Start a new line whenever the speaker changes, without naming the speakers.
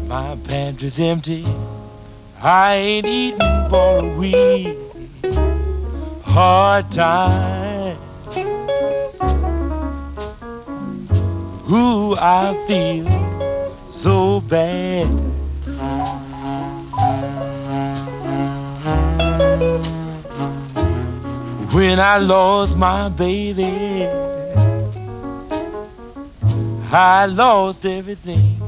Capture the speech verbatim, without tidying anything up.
My pantry's empty. I ain't eaten for a week. Hard time. Ooh, I feel so bad. When I lost my baby, I lost everything.